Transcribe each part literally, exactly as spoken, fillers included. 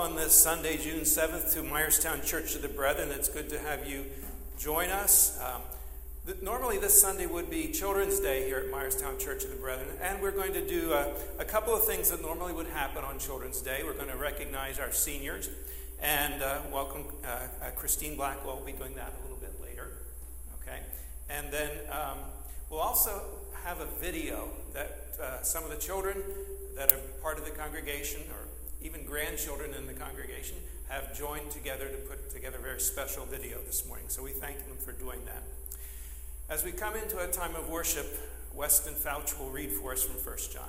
on this Sunday, June seventh, to Myerstown Church of the Brethren. It's good to have you join us. Um, th- normally this Sunday would be Children's Day here at Myerstown Church of the Brethren, and we're going to do a, a couple of things that normally would happen on Children's Day. We're going to recognize our seniors and uh, welcome uh, uh, Christine Blackwell. We'll be doing that a little bit later. Okay, and then um, we'll also have a video that uh, some of the children that are part of the congregation, or even grandchildren in the congregation, have joined together to put together a very special video this morning. So we thank them for doing that. As we come into a time of worship, Weston Fouch will read for us from First John.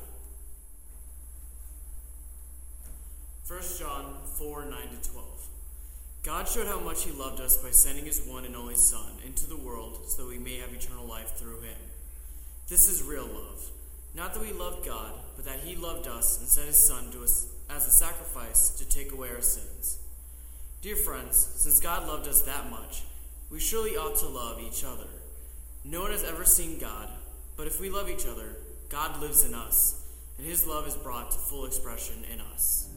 First John four, nine to twelve. God showed how much he loved us by sending his one and only Son into the world so that we may have eternal life through him. This is real love. Not that we loved God, but that he loved us and sent his Son to us as a sacrifice to take away our sins. Dear friends, since God loved us that much, we surely ought to love each other. No one has ever seen God, but if we love each other, God lives in us, and his love is brought to full expression in us.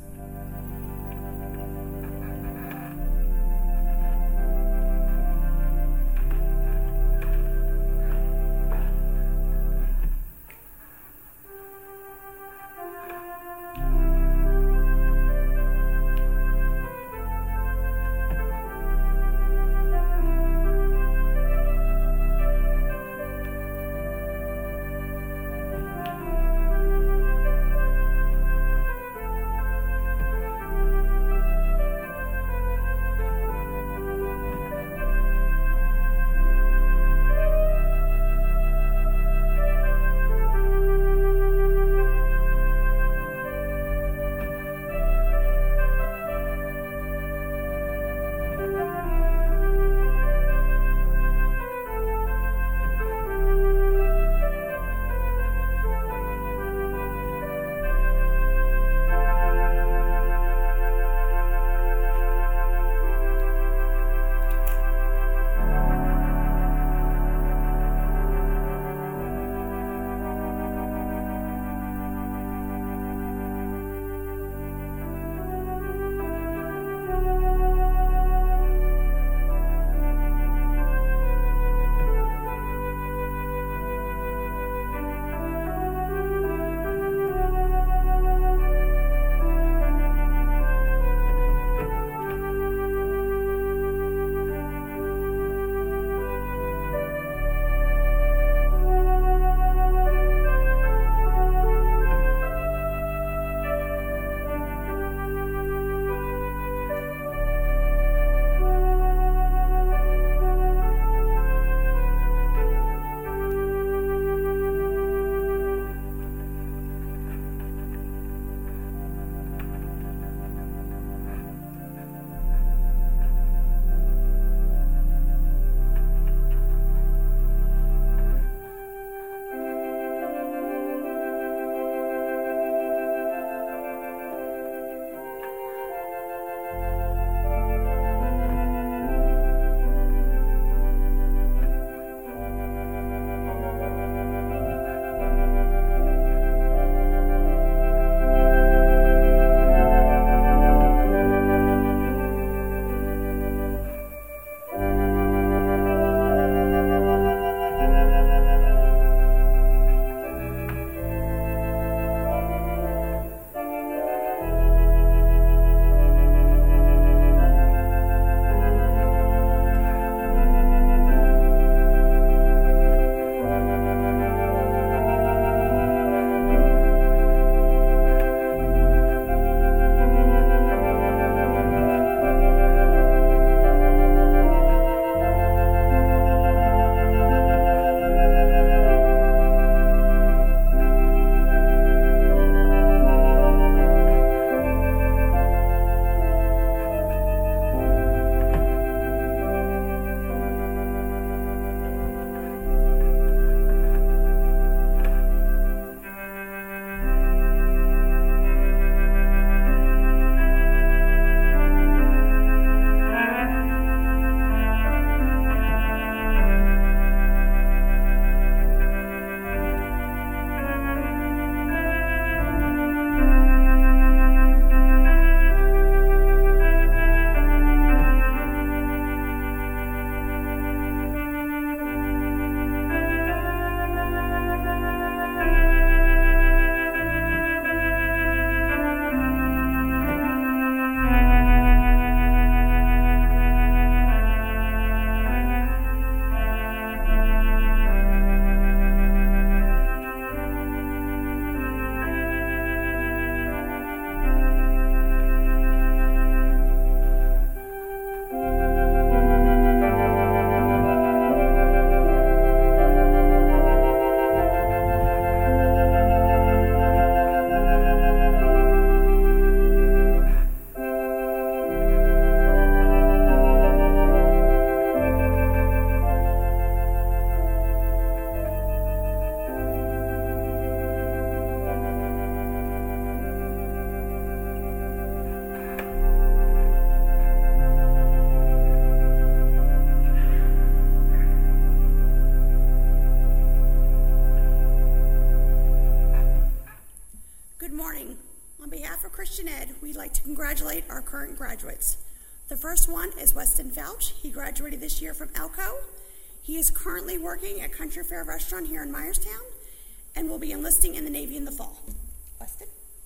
like to congratulate our current graduates. The first one is Weston Fouch. He graduated this year from Elko. He is currently working at Country Fair Restaurant here in Myerstown and will be enlisting in the Navy in the fall. Weston?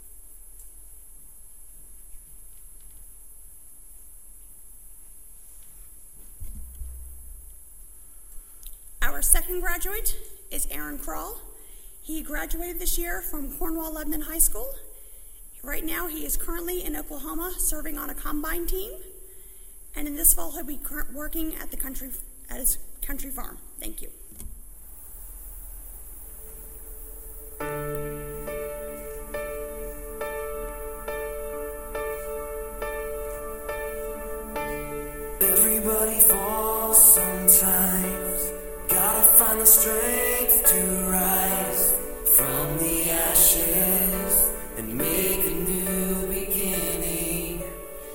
Our second graduate is Aaron Kroll. He graduated this year from Cornwall Lebanon High School. Right now, he is currently in Oklahoma serving on a combine team, and in this fall, he'll be working at the country at his country farm. Thank you. Everybody falls sometimes. Gotta find the strength to rise from the ashes and make a new beginning.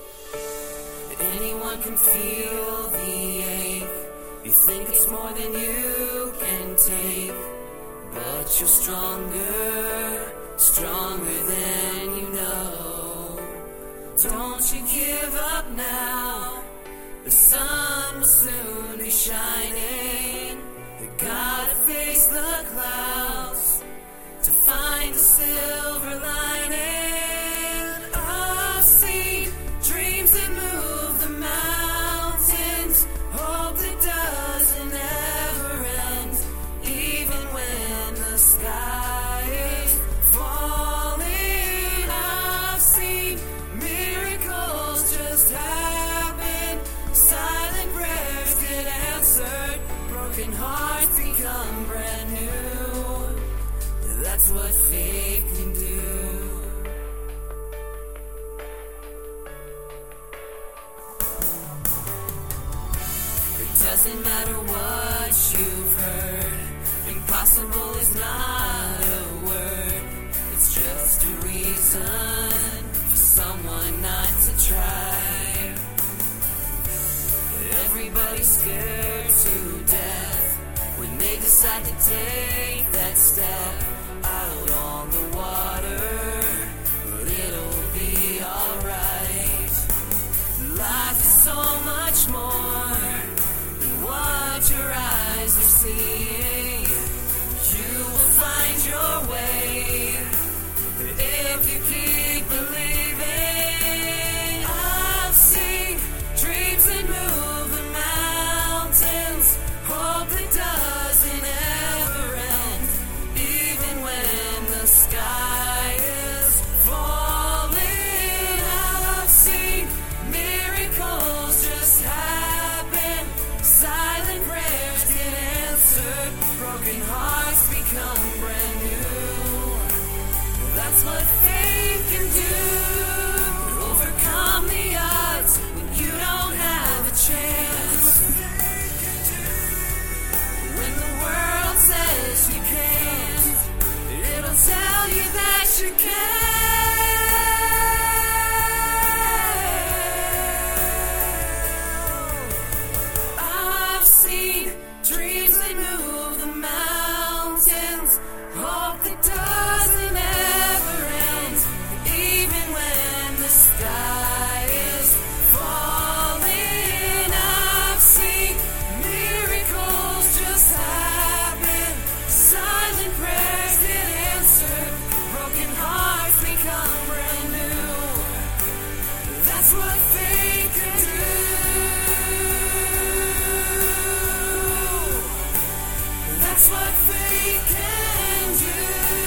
Anyone can feel the ache. You think it's more than you can take, but you're stronger, stronger than you know. Don't you give up now. The sun will soon be shining. You gotta face the clouds to find the silver lining. I've seen dreams that move the mountains, hope that doesn't ever end, even when the sky is falling. I've seen miracles just happen, silent prayers get answered, broken hearts become brand new. That's what faith can do. It doesn't matter what you've heard. Impossible is not a word. It's just a reason for someone not to try. Everybody's scared to death when they decide to take that step out on the water, but it'll be alright. Life is so much more than what your eyes are seeing. You will find your way if you keep believing. I've seen dreams that move the mountains, hope that doesn't ever end, even when the sky is falling. I've seen miracles just happen, silent prayers get answered, broken hearts become brand new. That's what faith can do. Overcome the odds when you don't have a chance. When the world says you can't, it'll tell you that you can. I've seen dreams that move the mountains, hope that doesn't ever end, even when the sky is falling. I've seen miracles just happen, silent prayers get answered, broken hearts become brand new. That's what faith can do. That's what faith can do.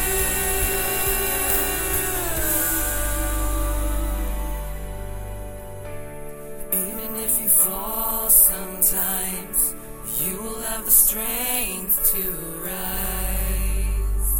Even if you fall sometimes, you will have the strength to rise.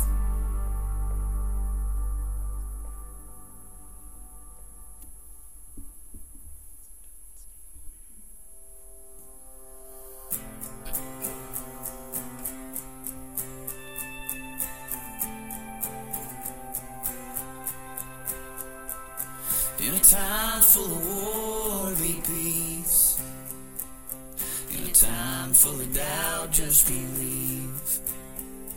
In a time full of war, be peace. In a time full of doubt, just believe.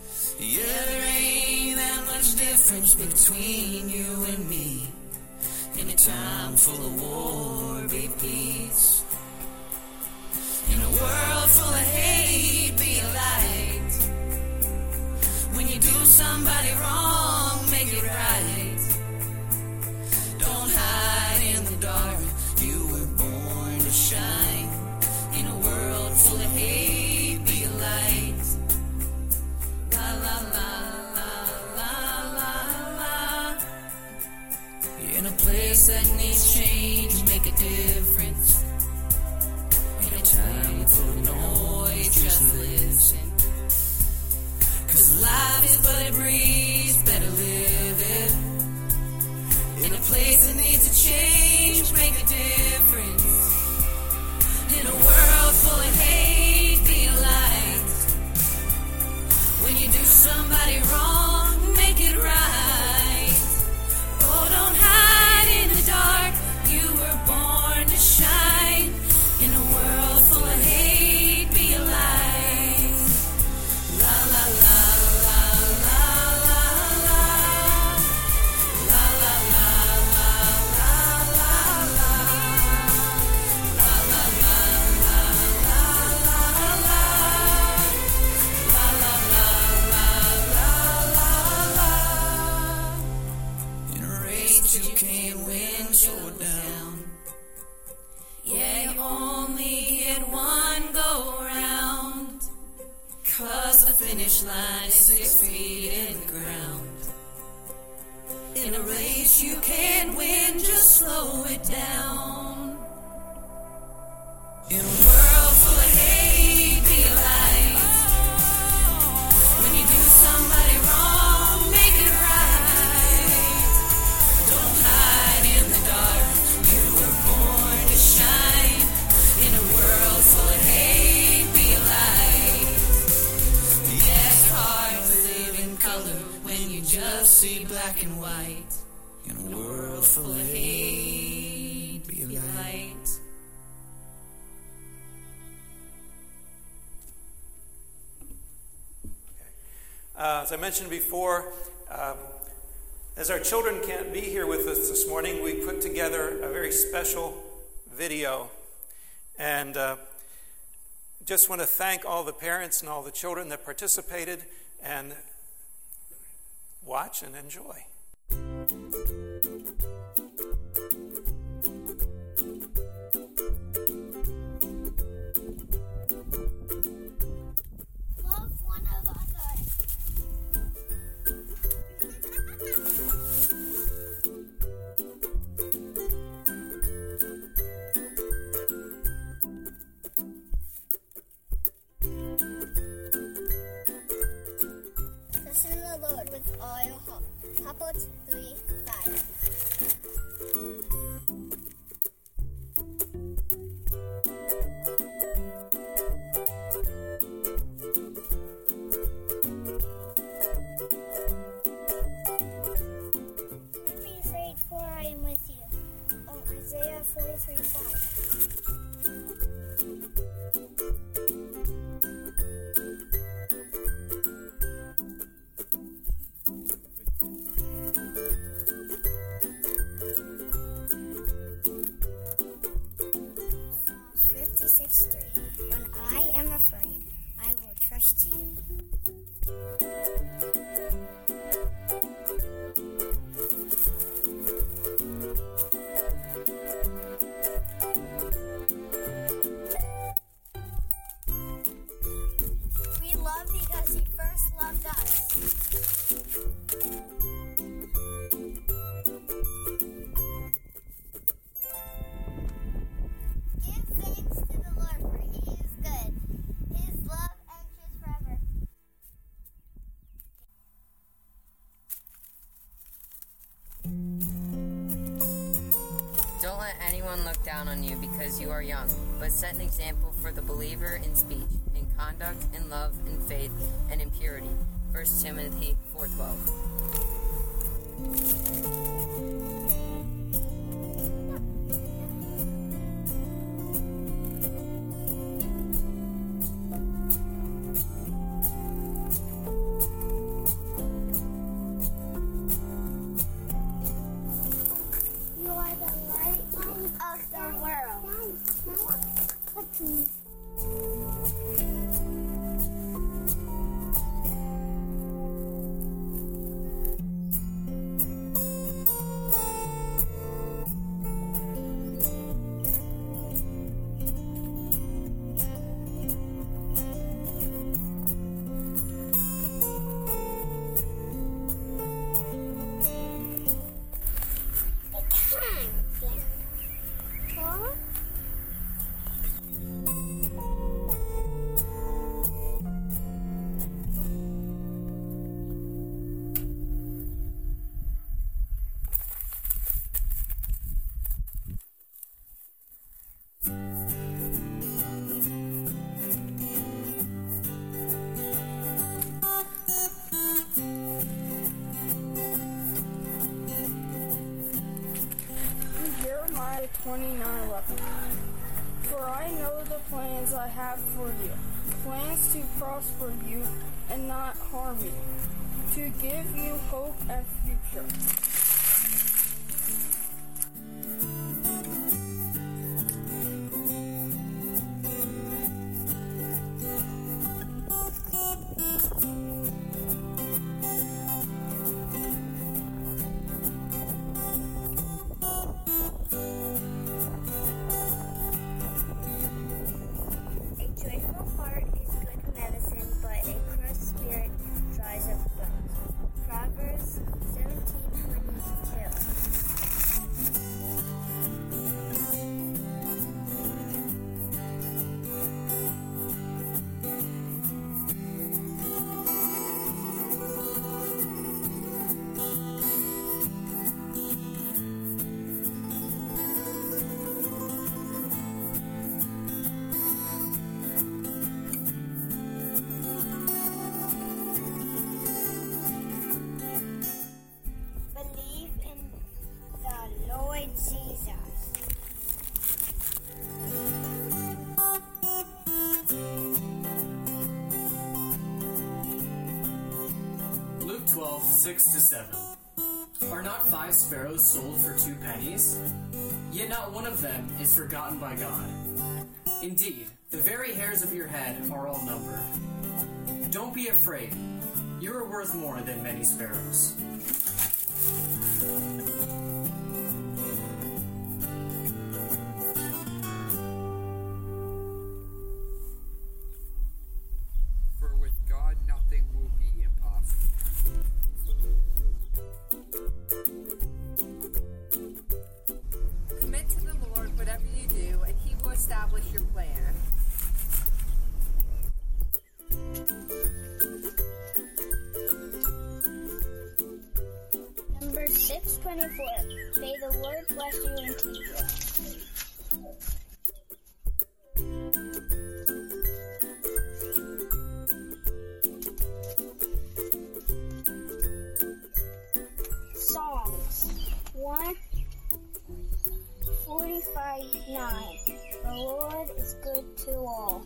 Yeah, there ain't that much difference between you and me. In a time full of war, be peace. In a world full of hate, be a light. When you do somebody wrong, make it right. Don't hide in the dark, you were born to shine. In a world full of hate, be a light. La la la la la la la. In a place that needs change, make a difference. In a time full of noise, just listen. Cause life is but a breeze, better live it. In a place that needs a change, make a difference. In a world full of hate, be a light. When you do somebody wrong, make it right. Oh, don't hide in the dark, you were born to shine. In a world full of hate, be a light. La la la la la la la. La la la la la la la. La la la la la la la. La la la la la la la. In a race you can't win, slow it down. Yeah, you only get one go round. Cause the finish line is six feet in the ground. In a race you can't win, just slow it down. In a world full of hate, be a light. When you do somebody wrong, make it right. Don't hide in the dark, you were born to shine. In a world full of hate, be a light. Yeah, it's hard to live in color when you just see black and white. In a world full of hate, be a light. Uh, as I mentioned before, um, as our children can't be here with us this morning, we put together a very special video. And uh, just want to thank all the parents and all the children that participated, and watch and enjoy. Love one another. Listen to the Lord with all your heart. Habakkuk three five. Don't be afraid, for I am with you. Um, Isaiah forty-three five. fifty-six three. When I am afraid, I will trust you. We love because he first loved us. Give thanks to the Lord, for he is good. His love endures forever. Don't let anyone look down on you because you are young, but set an example for the believer in speech, in conduct, in love, in faith, and in purity. First Timothy four twelve. You are Jeremiah twenty-nine eleven. For I know the plans I have for you, plans to prosper you and not harm you, to give you hope and future. twelve, six to seven. Are not five sparrows sold for two pennies? Yet not one of them is forgotten by God. Indeed, the very hairs of your head are all numbered. Don't be afraid. You are worth more than many sparrows. For with God nothing will be impossible. Commit to the Lord whatever you do, and He will establish your plan. Number six twenty-four. May the Lord bless you and keep you. Psalms one forty-five nine. The Lord is good to all.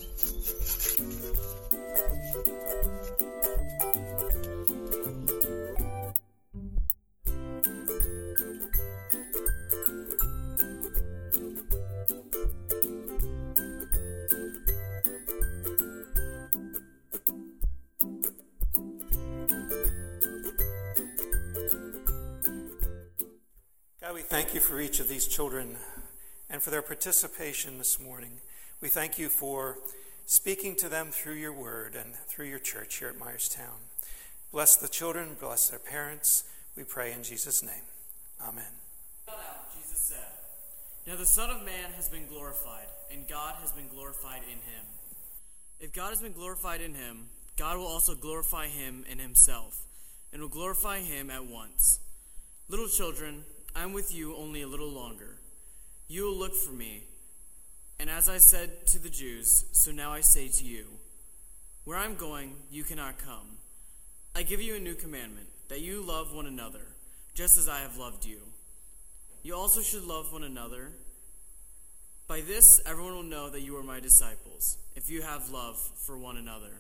God, we thank you for each of these children and for their participation this morning. We thank you for speaking to them through your word and through your church here at Myerstown. Bless the children, bless their parents. We pray in Jesus' name. Amen. Jesus said, "Now the Son of Man has been glorified, and God has been glorified in him. If God has been glorified in him, God will also glorify him in himself, and will glorify him at once. Little children, I am with you only a little longer. You will look for me, and as I said to the Jews, so now I say to you, where I am going, you cannot come. I give you a new commandment, that you love one another, just as I have loved you. You also should love one another. By this, everyone will know that you are my disciples, if you have love for one another."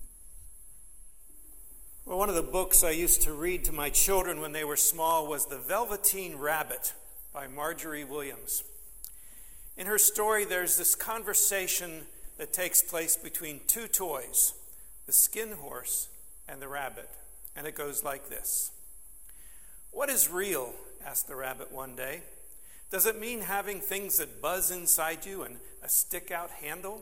Well, one of the books I used to read to my children when they were small was The Velveteen Rabbit by Marjorie Williams. In her story, there's this conversation that takes place between two toys, the skin horse and the rabbit. And it goes like this. "What is real?" asked the rabbit one day. "Does it mean having things that buzz inside you and a stick-out handle?"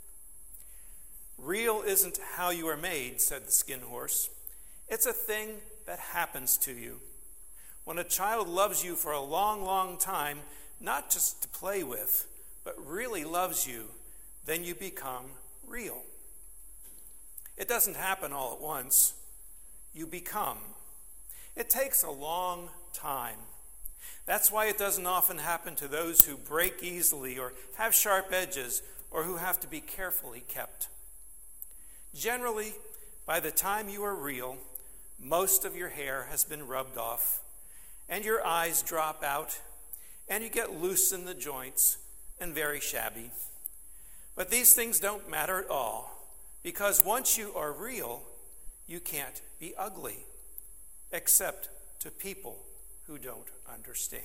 "Real isn't how you are made," said the skin horse. "It's a thing that happens to you. When a child loves you for a long, long time, not just to play with, but really loves you, then you become real. It doesn't happen all at once. You become. It takes a long time. That's why it doesn't often happen to those who break easily or have sharp edges or who have to be carefully kept. Generally, by the time you are real, most of your hair has been rubbed off, and your eyes drop out, and you get loose in the joints and very shabby. But these things don't matter at all, because once you are real, you can't be ugly, except to people who don't understand.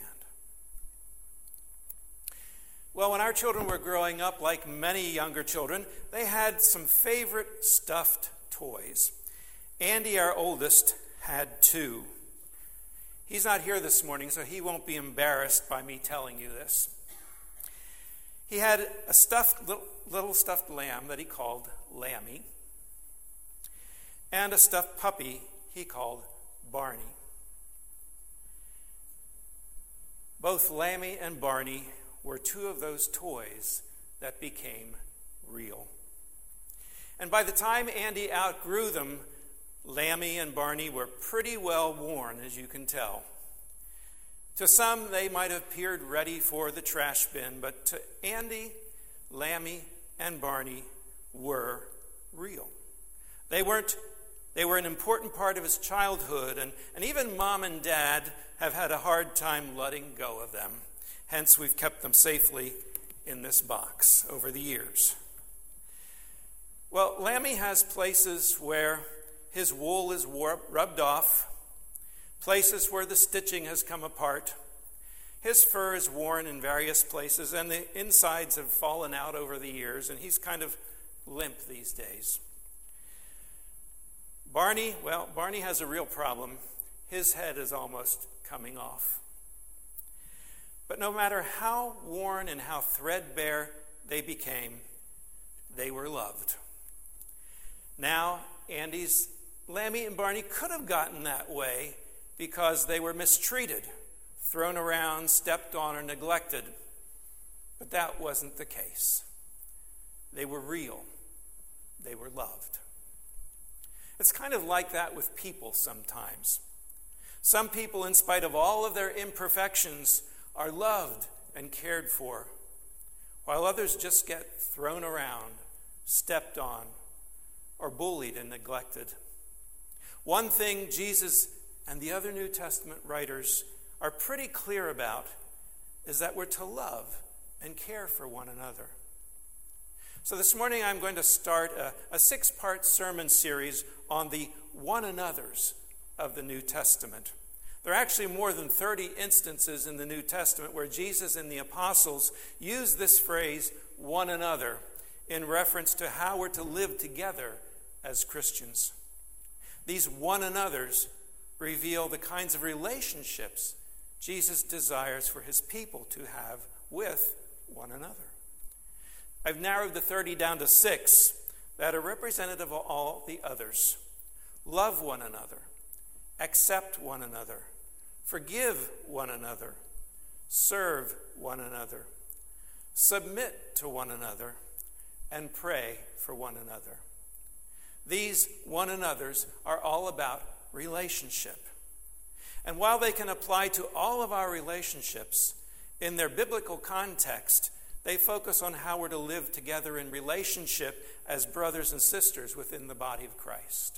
Well, when our children were growing up, like many younger children, they had some favorite stuffed toys. Andy, our oldest, had two. He's not here this morning, so he won't be embarrassed by me telling you this. He had a stuffed little, little stuffed lamb that he called Lammy, and a stuffed puppy he called Barney. Both Lammy and Barney were two of those toys that became real. And by the time Andy outgrew them, Lammy and Barney were pretty well worn, as you can tell. To some, they might have appeared ready for the trash bin, but to Andy, Lammy, and Barney were real. They weren't, they were an important part of his childhood, and, and even Mom and Dad have had a hard time letting go of them. Hence, we've kept them safely in this box over the years. Well, Lammy has places where his wool is warped, rubbed off, places where the stitching has come apart. His fur is worn in various places, and the insides have fallen out over the years, and he's kind of limp these days. Barney, well, Barney has a real problem. His head is almost coming off. But no matter how worn and how threadbare they became, they were loved. Now, Andy's Lammy and Barney could have gotten that way because they were mistreated, thrown around, stepped on, or neglected. But that wasn't the case. They were real. They were loved. It's kind of like that with people sometimes. Some people, in spite of all of their imperfections, are loved and cared for, while others just get thrown around, stepped on, or bullied and neglected. One thing Jesus and the other New Testament writers are pretty clear about is that we're to love and care for one another. So this morning I'm going to start a, a six-part sermon series on the one another's of the New Testament. There are actually more than thirty instances in the New Testament where Jesus and the apostles use this phrase, one another, in reference to how we're to live together as Christians. These one another's reveal the kinds of relationships Jesus desires for his people to have with one another. I've narrowed the thirty down to six that are representative of all the others. Love one another, accept one another, forgive one another, serve one another, submit to one another, and pray for one another. These one another's are all about relationship. And while they can apply to all of our relationships, in their biblical context, they focus on how we're to live together in relationship as brothers and sisters within the body of Christ.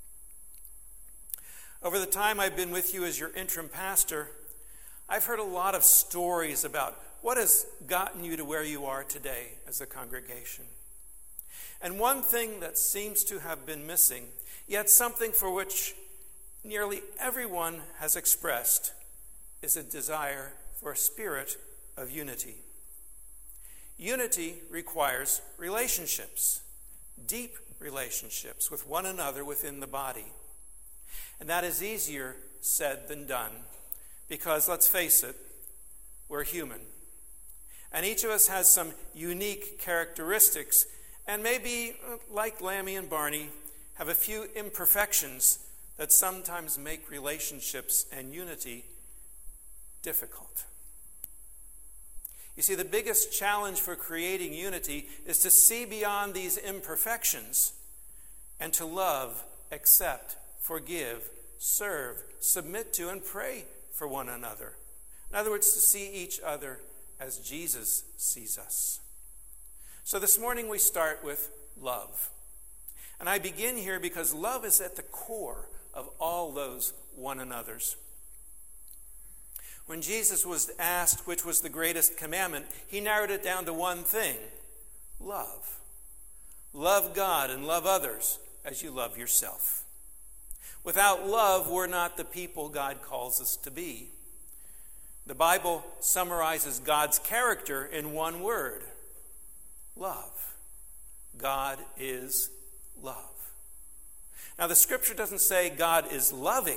Over the time I've been with you as your interim pastor, I've heard a lot of stories about what has gotten you to where you are today as a congregation. And one thing that seems to have been missing, yet something for which nearly everyone has expressed, is a desire for a spirit of unity. Unity requires relationships, deep relationships with one another within the body. And that is easier said than done, because let's face it, we're human. And each of us has some unique characteristics, and maybe, like Lammy and Barney, have a few imperfections that sometimes make relationships and unity difficult. You see, the biggest challenge for creating unity is to see beyond these imperfections and to love, accept, forgive, serve, submit to, and pray for one another. In other words, to see each other as Jesus sees us. So this morning we start with love. And I begin here because love is at the core of all those one another's. When Jesus was asked which was the greatest commandment, he narrowed it down to one thing: love. Love God and love others as you love yourself. Without love, we're not the people God calls us to be. The Bible summarizes God's character in one word: love. God is love. Now, the scripture doesn't say God is loving.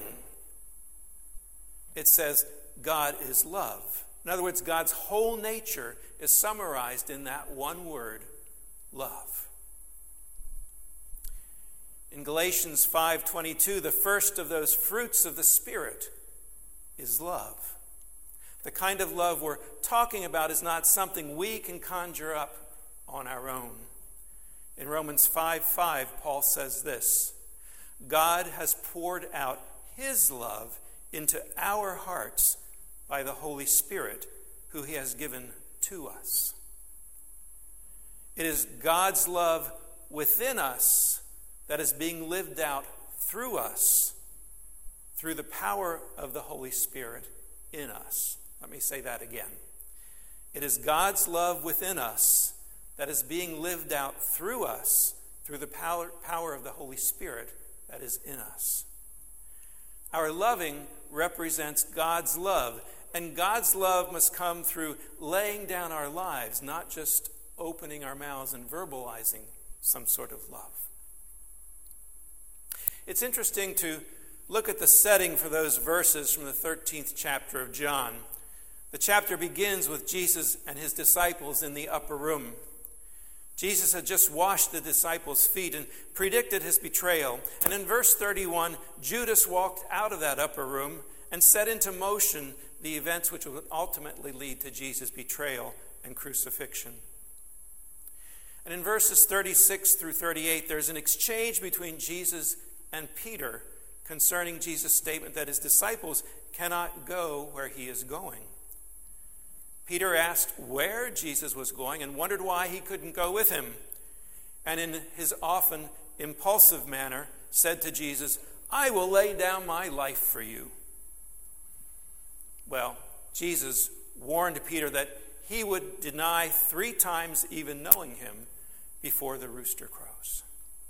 It says God is love. In other words, God's whole nature is summarized in that one word: love. In Galatians five twenty-two, the first of those fruits of the Spirit is love. The kind of love we're talking about is not something we can conjure up on our own. In Romans five five, Paul says this: God has poured out his love into our hearts by the Holy Spirit, who he has given to us. It is God's love within us that is being lived out through us, through the power of the Holy Spirit in us. Let me say that again. It is God's love within us that is being lived out through us, through the power, power of the Holy Spirit that is in us. Our loving represents God's love, and God's love must come through laying down our lives, not just opening our mouths and verbalizing some sort of love. It's interesting to look at the setting for those verses from the thirteenth chapter of John. The chapter begins with Jesus and his disciples in the upper room. Jesus had just washed the disciples' feet and predicted his betrayal. And in verse thirty-one, Judas walked out of that upper room and set into motion the events which would ultimately lead to Jesus' betrayal and crucifixion. And in verses thirty-six through thirty-eight, there's an exchange between Jesus and Peter concerning Jesus' statement that his disciples cannot go where he is going. Peter asked where Jesus was going and wondered why he couldn't go with him. And in his often impulsive manner, said to Jesus, "I will lay down my life for you." Well, Jesus warned Peter that he would deny three times even knowing him before the rooster crows.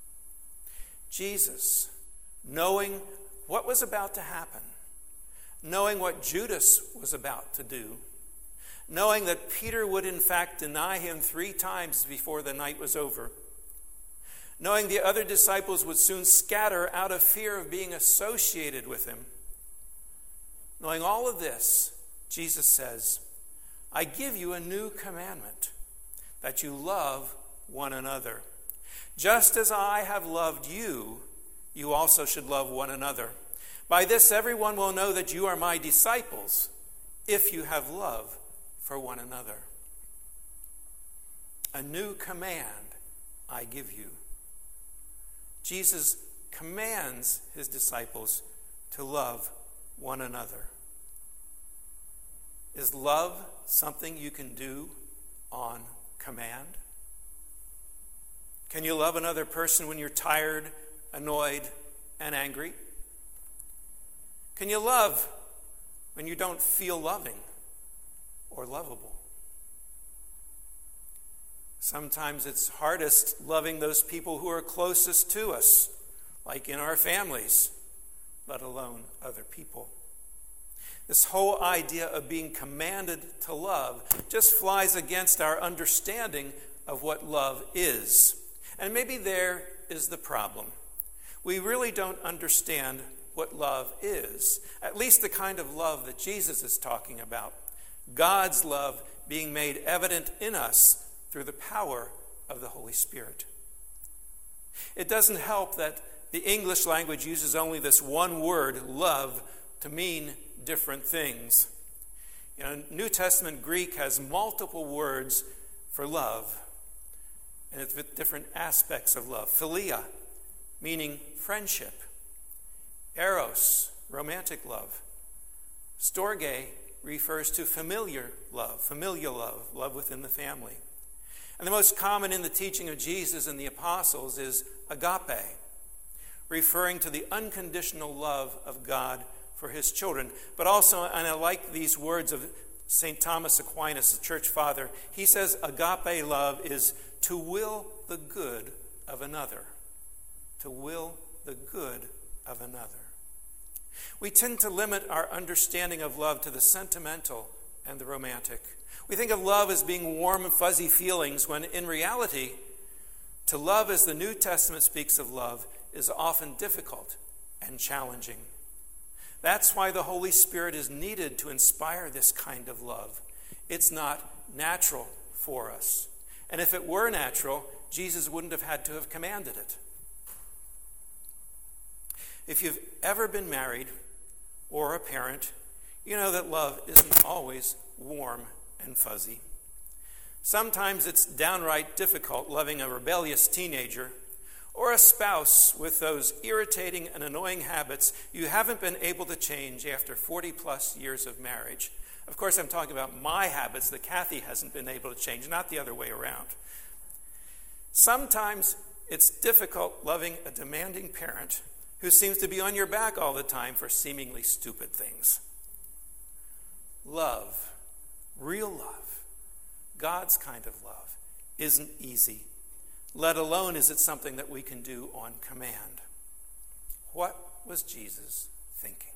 Jesus, knowing what was about to happen, knowing what Judas was about to do, knowing that Peter would in fact deny him three times before the night was over, knowing the other disciples would soon scatter out of fear of being associated with him, knowing all of this, Jesus says, "I give you a new commandment, that you love one another. Just as I have loved you, you also should love one another. By this everyone will know that you are my disciples, if you have love for one another. A new command I give you." Jesus commands his disciples to love one another. Is love something you can do on command? Can you love another person when you're tired, annoyed, and angry? Can you love when you don't feel loving or lovable? Sometimes it's hardest loving those people who are closest to us, like in our families, let alone other people. This whole idea of being commanded to love just flies against our understanding of what love is. And maybe there is the problem. We really don't understand what love is, at least the kind of love that Jesus is talking about. God's love being made evident in us through the power of the Holy Spirit. It doesn't help that the English language uses only this one word, love, to mean different things. You know, New Testament Greek has multiple words for love, and it's with different aspects of love. Philia, meaning friendship. Eros, romantic love. Storge refers to familiar love, familial love, love within the family. And the most common in the teaching of Jesus and the apostles is agape, referring to the unconditional love of God for his children. But also, and I like these words of Saint Thomas Aquinas, the church father. He says agape love is to will the good of another. To will the good of another. We tend to limit our understanding of love to the sentimental and the romantic. We think of love as being warm and fuzzy feelings, when in reality, to love as the New Testament speaks of love is often difficult and challenging. That's why the Holy Spirit is needed to inspire this kind of love. It's not natural for us. And if it were natural, Jesus wouldn't have had to have commanded it. If you've ever been married or a parent, you know that love isn't always warm and fuzzy. Sometimes it's downright difficult loving a rebellious teenager or a spouse with those irritating and annoying habits you haven't been able to change after forty plus years of marriage. Of course, I'm talking about my habits that Kathy hasn't been able to change, not the other way around. Sometimes it's difficult loving a demanding parent who seems to be on your back all the time for seemingly stupid things. Love, real love, God's kind of love, isn't easy, let alone is it something that we can do on command. What was Jesus thinking?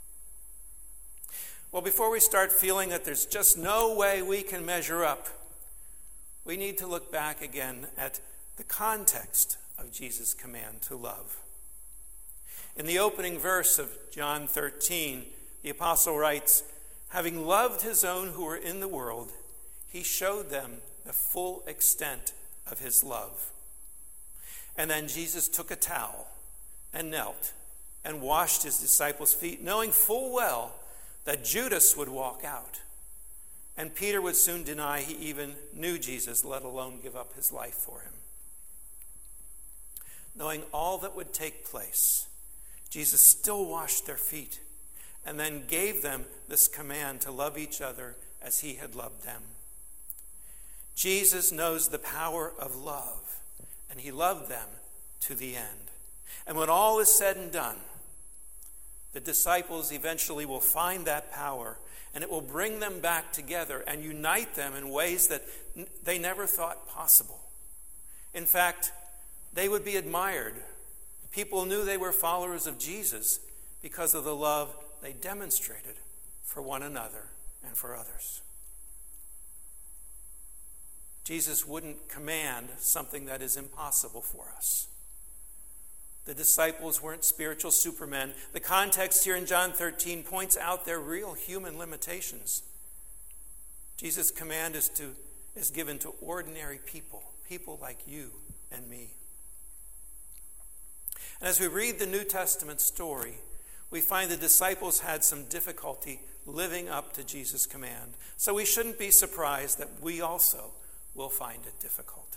Well, before we start feeling that there's just no way we can measure up, we need to look back again at the context of Jesus' command to love. In the opening verse of John thirteen, the apostle writes, "Having loved his own who were in the world, he showed them the full extent of his love." And then Jesus took a towel and knelt and washed his disciples' feet, knowing full well that Judas would walk out. And Peter would soon deny he even knew Jesus, let alone give up his life for him. Knowing all that would take place, Jesus still washed their feet and then gave them this command to love each other as he had loved them. Jesus knows the power of love, and he loved them to the end. And when all is said and done, the disciples eventually will find that power, and it will bring them back together and unite them in ways that they never thought possible. In fact, they would be admired. People knew they were followers of Jesus because of the love they demonstrated for one another and for others. Jesus wouldn't command something that is impossible for us. The disciples weren't spiritual supermen. The context here in John thirteen points out their real human limitations. Jesus' command is to is given to ordinary people, people like you and me. And as we read the New Testament story, we find the disciples had some difficulty living up to Jesus' command. So we shouldn't be surprised that we also will find it difficult.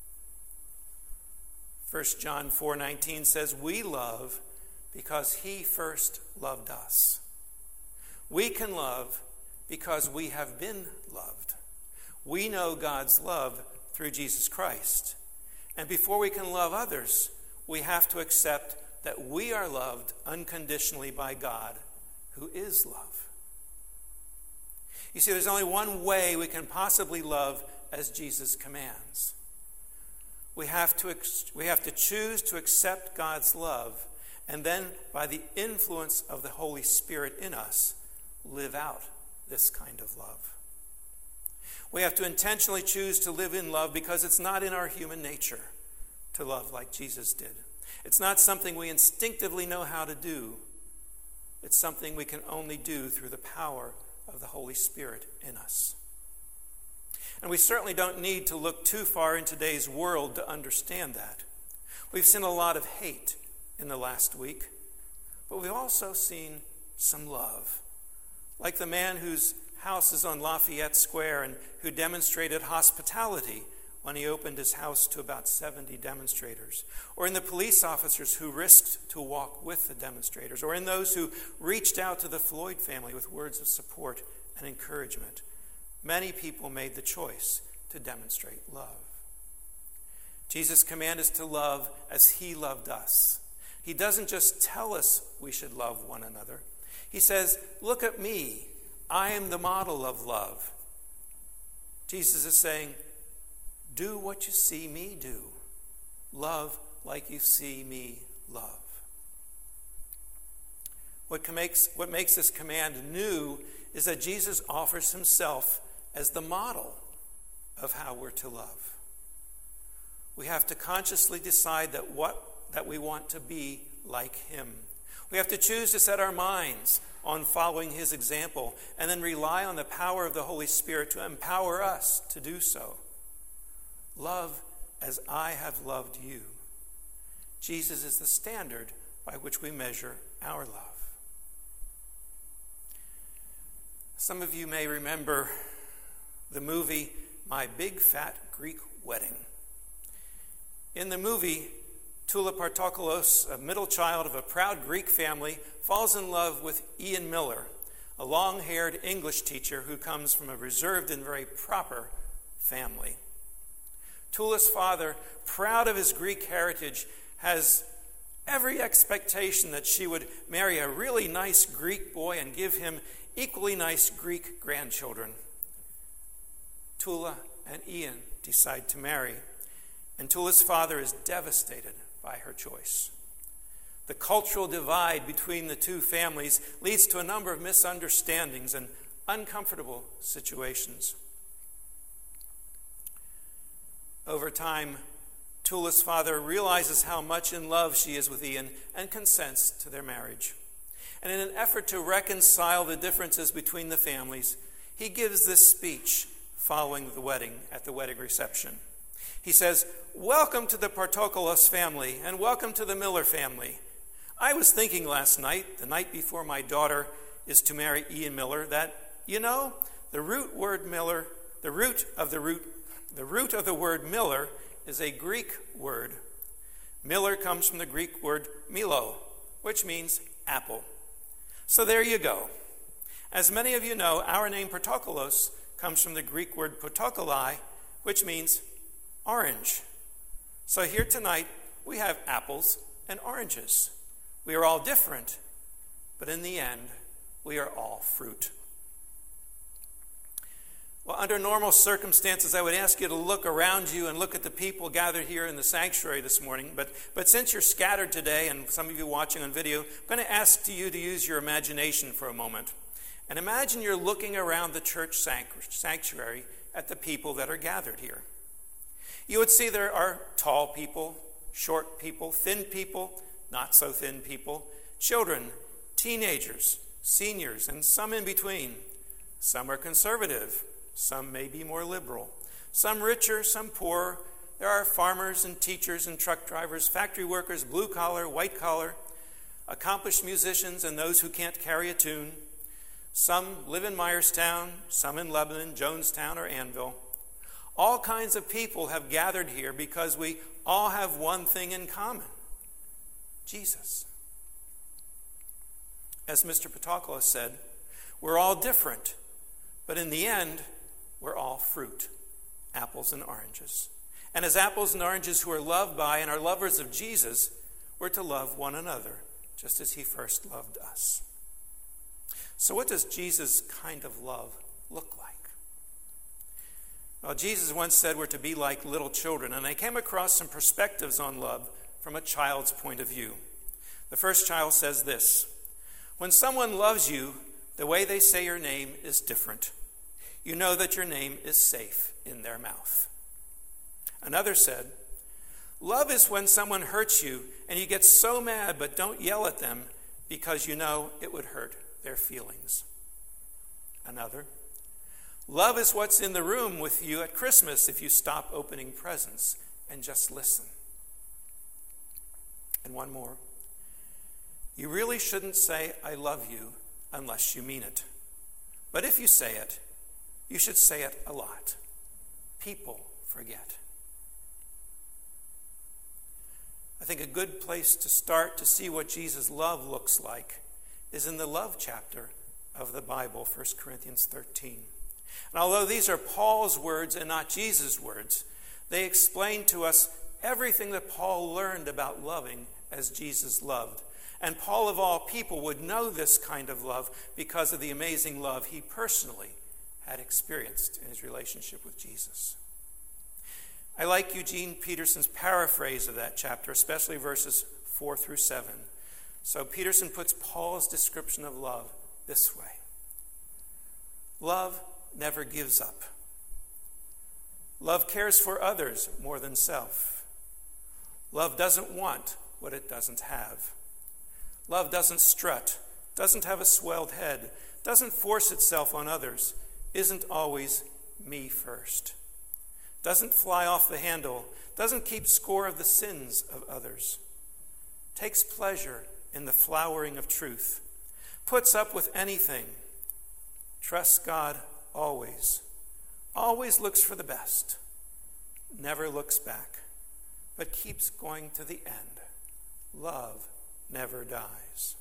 First John four nineteen says, "We love because he first loved us." We can love because we have been loved. We know God's love through Jesus Christ. And before we can love others, we have to accept that we are loved unconditionally by God, who is love. You see, there's only one way we can possibly love as Jesus commands. We have to we have to choose to accept God's love, and then by the influence of the Holy Spirit in us, live out this kind of love. We have to intentionally choose to live in love because it's not in our human nature to love like Jesus did. It's not something we instinctively know how to do. It's something we can only do through the power of the Holy Spirit in us. And we certainly don't need to look too far in today's world to understand that. We've seen a lot of hate in the last week, but we've also seen some love. Like the man whose house is on Lafayette Square and who demonstrated hospitality when he opened his house to about seventy demonstrators. Or in the police officers who risked to walk with the demonstrators. Or in those who reached out to the Floyd family with words of support and encouragement. Many people made the choice to demonstrate love. Jesus' command is to love as he loved us. He doesn't just tell us we should love one another. He says, look at me. I am the model of love. Jesus is saying, do what you see me do. Love like you see me love. What makes, what makes this command new is that Jesus offers himself as the model of how we're to love. We have to consciously decide that what that we want to be like him. We have to choose to set our minds on following his example and then rely on the power of the Holy Spirit to empower us to do so. Love as I have loved you. Jesus is the standard by which we measure our love. Some of you may remember the movie My Big Fat Greek Wedding. In the movie, Tula Partokoulos, a middle child of a proud Greek family, falls in love with Ian Miller, a long-haired English teacher who comes from a reserved and very proper family. Tula's father, proud of his Greek heritage, has every expectation that she would marry a really nice Greek boy and give him equally nice Greek grandchildren. Tula and Ian decide to marry, and Tula's father is devastated by her choice. The cultural divide between the two families leads to a number of misunderstandings and uncomfortable situations. Over time, Tula's father realizes how much in love she is with Ian and consents to their marriage. And in an effort to reconcile the differences between the families, he gives this speech following the wedding at the wedding reception. He says, "Welcome to the Partokoulos family and welcome to the Miller family. I was thinking last night, the night before my daughter is to marry Ian Miller, that, you know, the root word Miller, the root of the root, the root of the word Miller is a Greek word. Miller comes from the Greek word milo, which means apple. So there you go. As many of you know, our name Partokoulos comes from the Greek word potokolai, which means orange. So here tonight, we have apples and oranges. We are all different, but in the end, we are all fruit." Well, under normal circumstances, I would ask you to look around you and look at the people gathered here in the sanctuary this morning. But, but since you're scattered today, and some of you watching on video, I'm going to ask you to use your imagination for a moment. And imagine you're looking around the church sanctuary at the people that are gathered here. You would see there are tall people, short people, thin people, not so thin people, children, teenagers, seniors, and some in between. Some are conservative, some may be more liberal, some richer, some poorer. There are farmers and teachers and truck drivers, factory workers, blue collar, white collar, accomplished musicians and those who can't carry a tune. Some live in Myerstown, some in Lebanon, Jonestown, or Annville. All kinds of people have gathered here because we all have one thing in common: Jesus. As Mister Partokoulos said, we're all different, but in the end, we're all fruit, apples and oranges. And as apples and oranges who are loved by and are lovers of Jesus, we're to love one another, just as he first loved us. So what does Jesus' kind of love look like? Well, Jesus once said we're to be like little children, and I came across some perspectives on love from a child's point of view. The first child says this: when someone loves you, the way they say your name is different. You know that your name is safe in their mouth. Another said, love is when someone hurts you and you get so mad but don't yell at them because you know it would hurt their feelings. Another, love is what's in the room with you at Christmas if you stop opening presents and just listen. And one more, you really shouldn't say I love you unless you mean it. But if you say it, you should say it a lot. People forget. I think a good place to start to see what Jesus' love looks like is in the love chapter of the Bible, First Corinthians thirteen. And although these are Paul's words and not Jesus' words, they explain to us everything that Paul learned about loving as Jesus loved. And Paul, of all people, would know this kind of love because of the amazing love he personally had experienced in his relationship with Jesus. I like Eugene Peterson's paraphrase of that chapter, especially verses four through seven. So Peterson puts Paul's description of love this way. Love never gives up. Love cares for others more than self. Love doesn't want what it doesn't have. Love doesn't strut, doesn't have a swelled head, doesn't force itself on others, isn't always me first, doesn't fly off the handle, doesn't keep score of the sins of others, takes pleasure in the flowering of truth, puts up with anything, trusts God always, always looks for the best, never looks back, but keeps going to the end. Love never dies.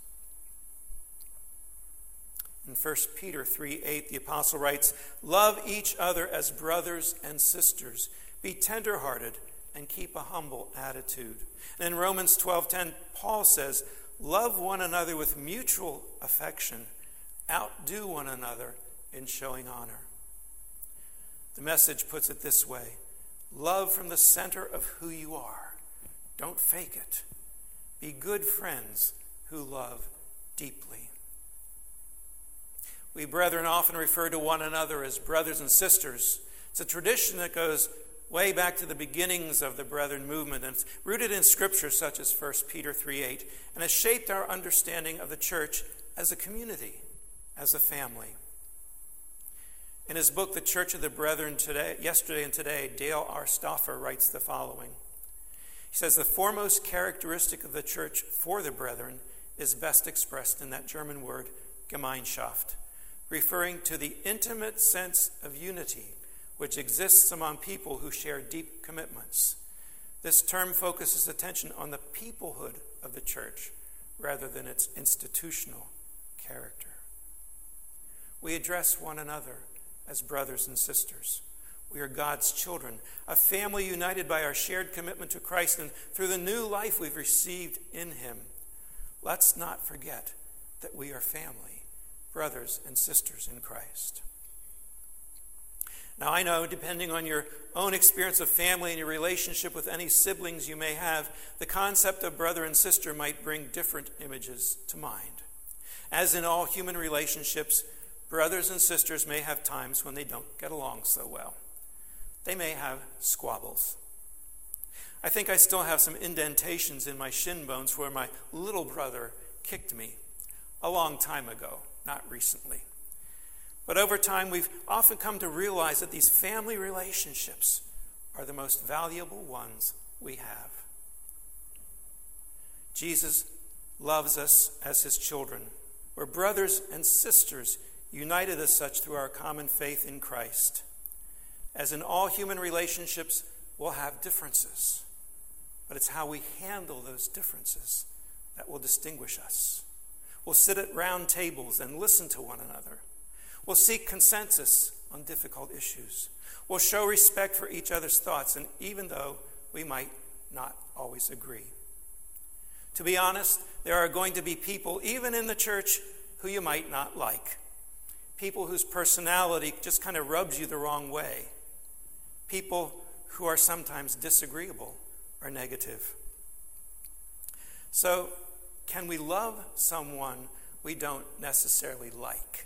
In First Peter three eight, the apostle writes, "Love each other as brothers and sisters. Be tenderhearted and keep a humble attitude." And in Romans twelve ten, Paul says, "Love one another with mutual affection. Outdo one another in showing honor." The Message puts it this way: love from the center of who you are. Don't fake it. Be good friends who love deeply. We brethren often refer to one another as brothers and sisters. It's a tradition that goes way back to the beginnings of the Brethren movement, and it's rooted in scripture such as First Peter three eight, and has shaped our understanding of the church as a community, as a family. In his book, The Church of the Brethren, today, Yesterday and Today, Dale R. Stauffer writes the following. He says, "The foremost characteristic of the church for the brethren is best expressed in that German word, Gemeinschaft, referring to the intimate sense of unity which exists among people who share deep commitments. This term focuses attention on the peoplehood of the church rather than its institutional character. We address one another as brothers and sisters. We are God's children, a family united by our shared commitment to Christ and through the new life we've received in him. Let's not forget that we are family, brothers and sisters in Christ." Now, I know, depending on your own experience of family and your relationship with any siblings you may have, the concept of brother and sister might bring different images to mind. As in all human relationships, brothers and sisters may have times when they don't get along so well. They may have squabbles. I think I still have some indentations in my shin bones where my little brother kicked me a long time ago, not recently. But over time, we've often come to realize that these family relationships are the most valuable ones we have. Jesus loves us as his children. We're brothers and sisters, united as such through our common faith in Christ. As in all human relationships, we'll have differences. But it's how we handle those differences that will distinguish us. We'll sit at round tables and listen to one another. We'll seek consensus on difficult issues. We'll show respect for each other's thoughts, and even though we might not always agree. To be honest, there are going to be people, even in the church, who you might not like. People whose personality just kind of rubs you the wrong way. People who are sometimes disagreeable or negative. So, can we love someone we don't necessarily like?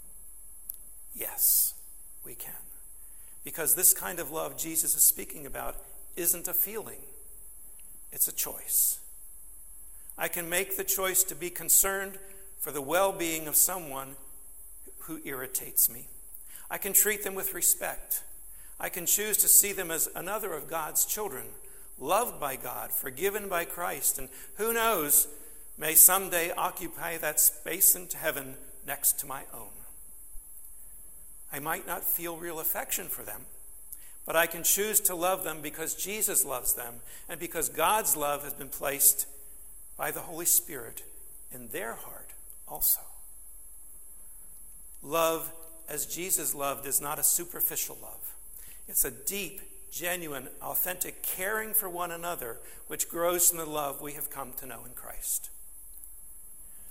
Yes, we can. Because this kind of love Jesus is speaking about isn't a feeling, it's a choice. I can make the choice to be concerned for the well-being of someone who irritates me. I can treat them with respect. I can choose to see them as another of God's children, loved by God, forgiven by Christ, and who knows, may someday occupy that space in heaven next to my own. I might not feel real affection for them, but I can choose to love them because Jesus loves them and because God's love has been placed by the Holy Spirit in their heart also. Love as Jesus loved is not a superficial love. It's a deep, genuine, authentic caring for one another which grows from the love we have come to know in Christ.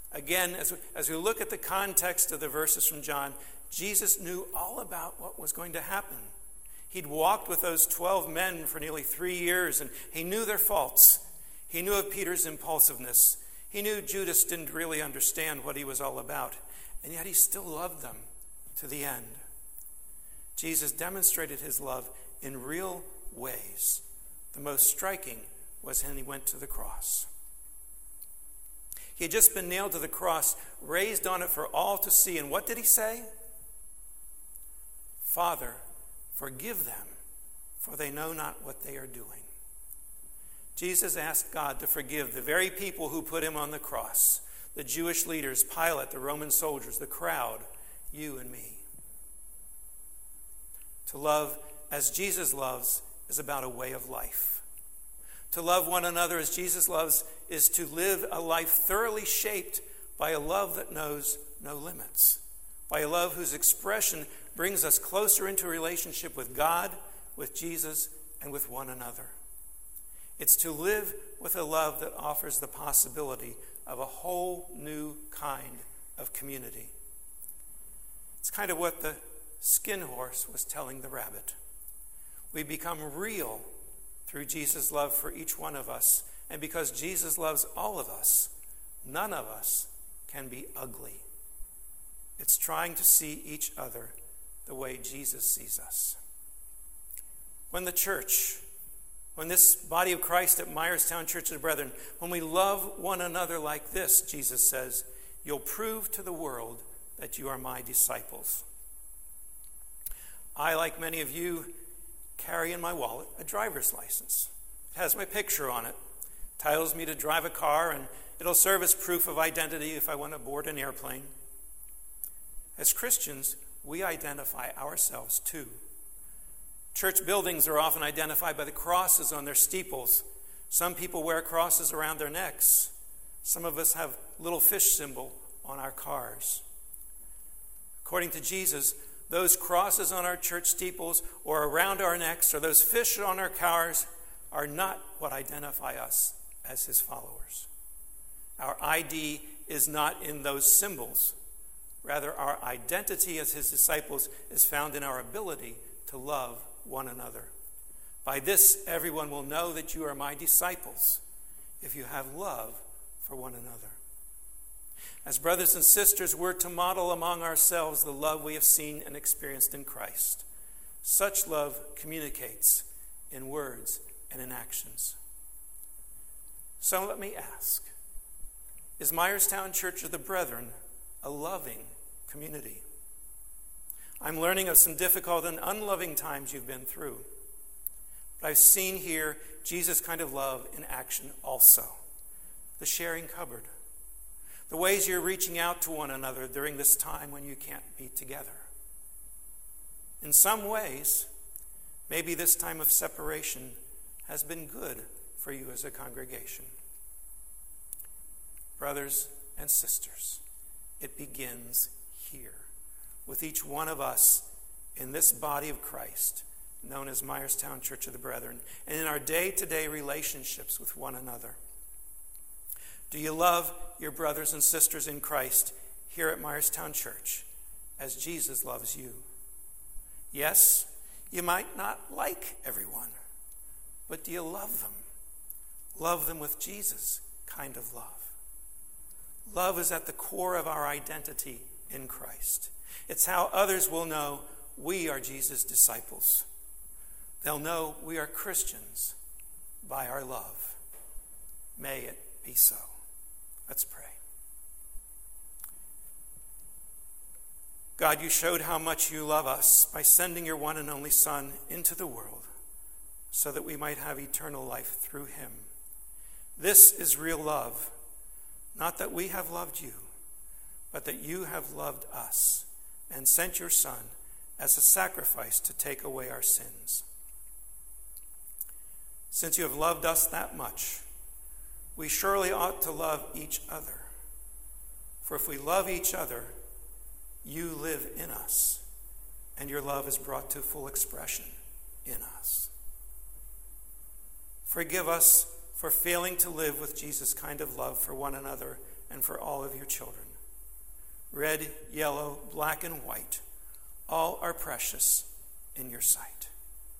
Again, as we, as we look at the context of the verses from John, Jesus knew all about what was going to happen. He'd walked with those twelve men for nearly three years, and he knew their faults. He knew of Peter's impulsiveness. He knew Judas didn't really understand what he was all about, and yet he still loved them to the end. Jesus demonstrated his love in real ways. The most striking was when he went to the cross. He had just been nailed to the cross, raised on it for all to see, and what did he say? Father, forgive them, for they know not what they are doing. Jesus asked God to forgive the very people who put him on the cross, the Jewish leaders, Pilate, the Roman soldiers, the crowd, you and me. To love as Jesus loves is about a way of life. To love one another as Jesus loves is to live a life thoroughly shaped by a love that knows no limits, by a love whose expression brings us closer into a relationship with God, with Jesus, and with one another. It's to live with a love that offers the possibility of a whole new kind of community. It's kind of what the skin horse was telling the rabbit. We become real through Jesus' love for each one of us, and because Jesus loves all of us, none of us can be ugly. It's trying to see each other the way Jesus sees us. When the church, when this body of Christ at Myerstown Church of the Brethren, when we love one another like this, Jesus says, you'll prove to the world that you are my disciples. I, like many of you, carry in my wallet a driver's license. It has my picture on it. It entitles me to drive a car, and it'll serve as proof of identity if I want to board an airplane. As Christians, we identify ourselves too. Church buildings are often identified by the crosses on their steeples. Some people wear crosses around their necks. Some of us have a little fish symbol on our cars. According to Jesus, those crosses on our church steeples or around our necks or those fish on our cars are not what identify us as his followers. Our I D is not in those symbols. Rather, our identity as his disciples is found in our ability to love one another. By this, everyone will know that you are my disciples, if you have love for one another. As brothers and sisters, we're to model among ourselves the love we have seen and experienced in Christ. Such love communicates in words and in actions. So let me ask, is Myerstown Church of the Brethren a loving community? I'm learning of some difficult and unloving times you've been through. But I've seen here Jesus' kind of love in action also. The sharing cupboard. The ways you're reaching out to one another during this time when you can't be together. In some ways, maybe this time of separation has been good for you as a congregation. Brothers and sisters, it begins here, with each one of us in this body of Christ, known as Myerstown Church of the Brethren, and in our day-to-day relationships with one another. Do you love your brothers and sisters in Christ here at Myerstown Church as Jesus loves you? Yes, you might not like everyone, but do you love them? Love them with Jesus' kind of love. Love is at the core of our identity in Christ. It's how others will know we are Jesus' disciples. They'll know we are Christians by our love. May it be so. Let's pray. God, you showed how much you love us by sending your one and only Son into the world so that we might have eternal life through him. This is real love, not that we have loved you, but that you have loved us and sent your Son as a sacrifice to take away our sins. Since you have loved us that much, we surely ought to love each other. For if we love each other, you live in us, and your love is brought to full expression in us. Forgive us for failing to live with Jesus' kind of love for one another and for all of your children. Red, yellow, black, and white, all are precious in your sight.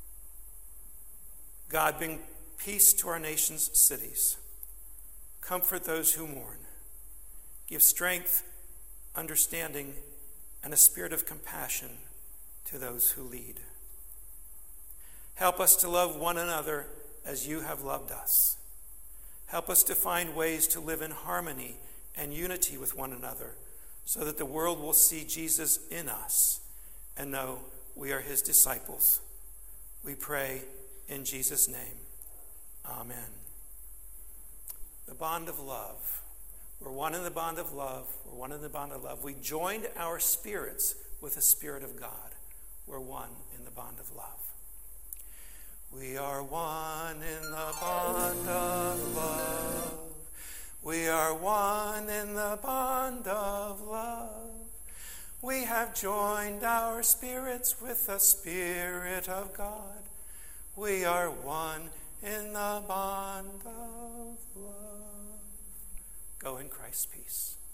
God, bring peace to our nation's cities. Comfort those who mourn. Give strength, understanding, and a spirit of compassion to those who lead. Help us to love one another as you have loved us. Help us to find ways to live in harmony and unity with one another so that the world will see Jesus in us and know we are his disciples. We pray in Jesus' name. Amen. The bond of love. We're one in the bond of love. We're one in the bond of love. We joined our spirits with the Spirit of God. We're one in the bond of love. We are one in the bond of love. We are one in the bond of love. We have joined our spirits with the Spirit of God. We are one in the bond of love. Go in Christ's peace.